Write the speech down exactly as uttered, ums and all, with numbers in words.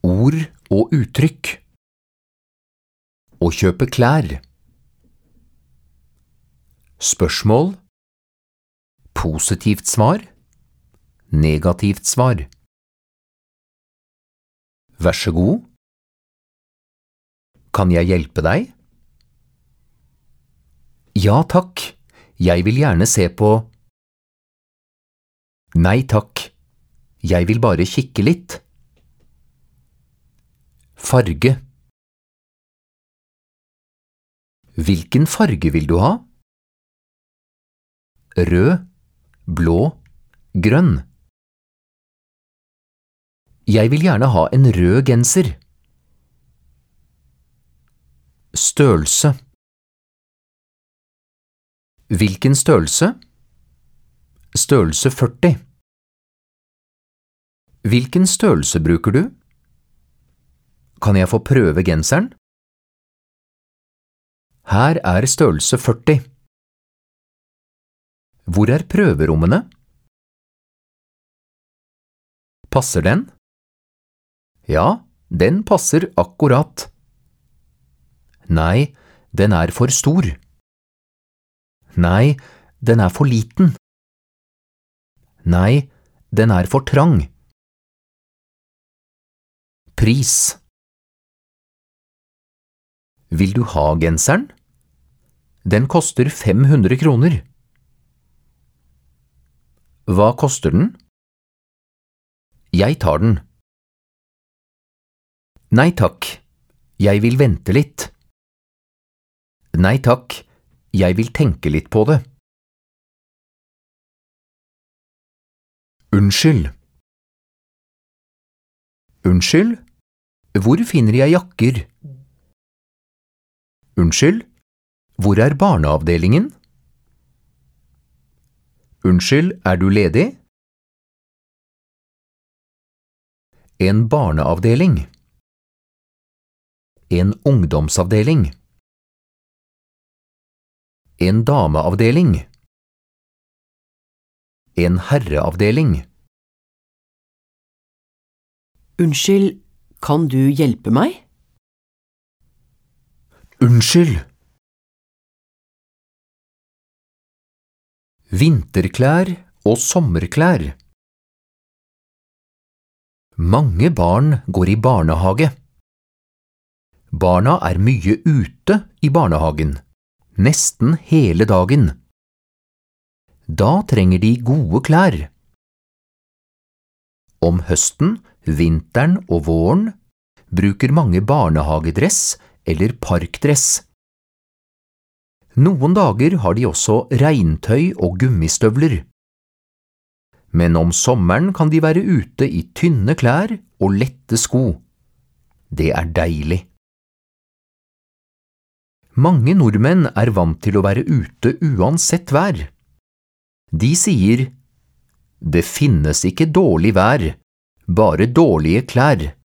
Ord og uttrykk. Å kjøpe klær. Spørsmål. Positivt svar. Negativt svar. Vær så god. Kan jeg hjelpe deg? Ja takk, jeg vil gjerne se på. Nei takk, jeg vil bare kikke litt. Farge. Hvilken farge vil du ha? Rød, blå, grønn. Jeg vil gjerne ha en rød genser. Størrelse. Hvilken størrelse? Størrelse førti. Hvilken størrelse bruker du? Kan jeg få prøve genseren? Her er størrelse førti. Hvor er prøverommene? Passer den? Ja, den passer akkurat. Nei, den er for stor. Nei, den er for liten. Nei, den er for trang. Pris. Vil du ha genseren? Den koster fem hundre kroner. Hva koster den? Jeg tar den. Nei takk, jeg vil vente litt. Nei takk, jeg vil tenke litt på det. Unnskyld. Unnskyld, hvor finner jeg jakker? Unnskyld, hvor er barneavdelingen? Unnskyld, er du ledig? En barneavdeling. En ungdomsavdeling. En dameavdeling. En herreavdeling. Unnskyld, kan du hjelpe meg? Unnskyld. Vinterklær og sommerklær. Mange barn går i barnehage. Barna er mye ute i barnehagen, nesten hele dagen. Da trenger de gode klær. Om høsten, vinteren og våren bruker mange barnehagedress eller parkdress. Noen dager har de også regntøy og gummistøvler. Men om sommeren kan de være ute i tynne klær og lette sko. Det er deilig. Mange nordmenn er vant til å være ute uansett vær. De sier, det finnes ikke dårlig vær, bare dårlige klær.